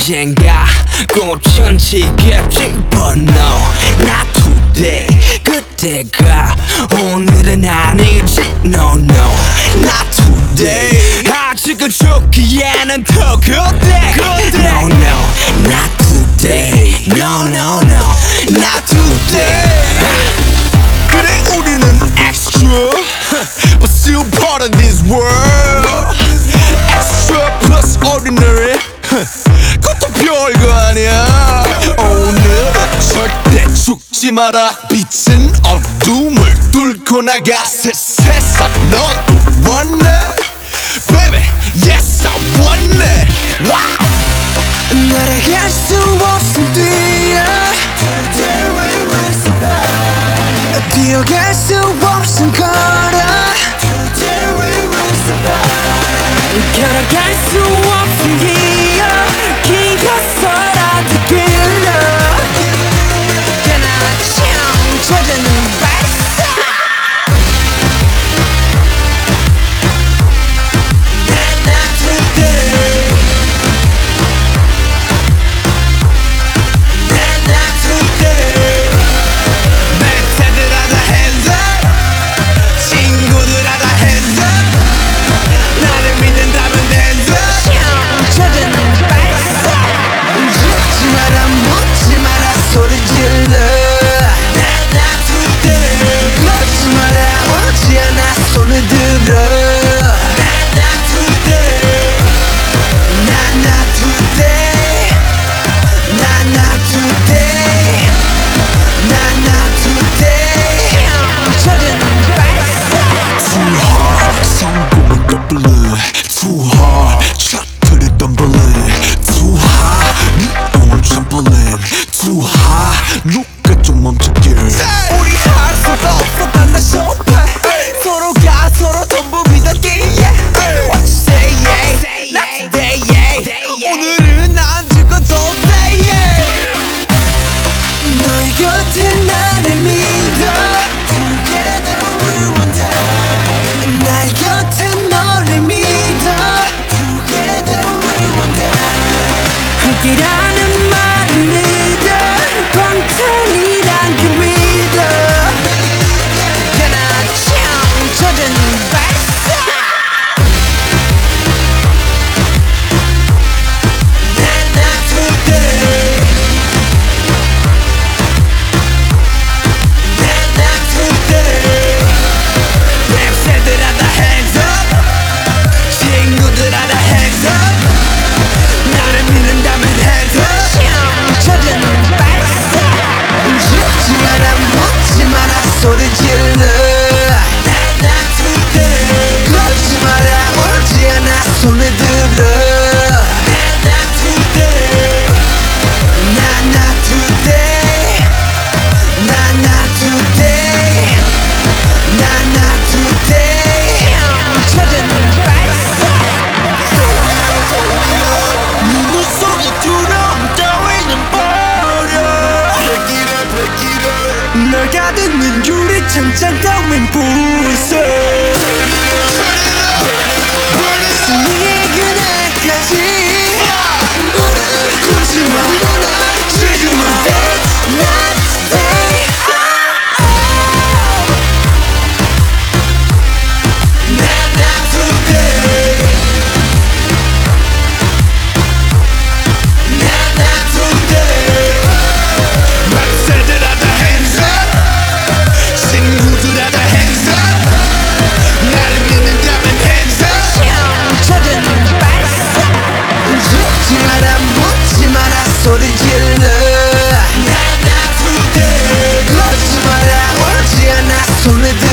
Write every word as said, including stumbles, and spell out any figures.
언젠가 꽃은 지겠지 But no, not today. 그때가 오늘은 아니지 No, no, not today. 아직은 좋기에는 더 그때 No, no, not today. No, no, no, not today. 그래 우리는 extra But still part of this world. Extra plus ordinary 그것도 별거 아니야. 오늘은 절대 죽지 마라. 빛은 어둠을 뚫고 나가 새 세상 넌 원해 Baby yes I want it. Wow. 날아갈 수 없음 뛰어 뛰어갈 수 없음 걸어 걸어갈 수 없음 기어 기어서라도 길러 그나 찾아는 발사 누가 좀 멈춰길. 우리 할 수가 없어 단 나 쇼파. 서로가 서로 전부 믿었기에 What you say yeah Not today yeah 오늘은 안 죽어도 say yeah. 너의 곁에 나를 믿어 Together we one day 나의 곁에 너를 믿어 Together we one day 함께라는 말을 믿어 방탄이란 그 믿어 그나 젖은 발사 Not today Not today. 랩새들 하다 hands up 친구들 하다 hands up 나를 믿는다면 hands up 젖은 발사 죽지 마라 묻지 마라 소리 질러 Not today 그러지 마라 울지 않아 손을 들어 Not today Not not today Not not today Not not today 젖은 발사 누구 속에 두려움 따위는 버려. 널 가득는 유리창장 따윈 부숴 승리의 그날까지 굳이 마 지지 마 Not today Not not today Not not today. 랩새들 하다 hands up 친구들 하다 hands up 나를 믿는다면 hands up 젖은 발사 죽지 마라 묻지 마라 소리 질러 Not not today 그러지 마라 울지 않아 손을 들어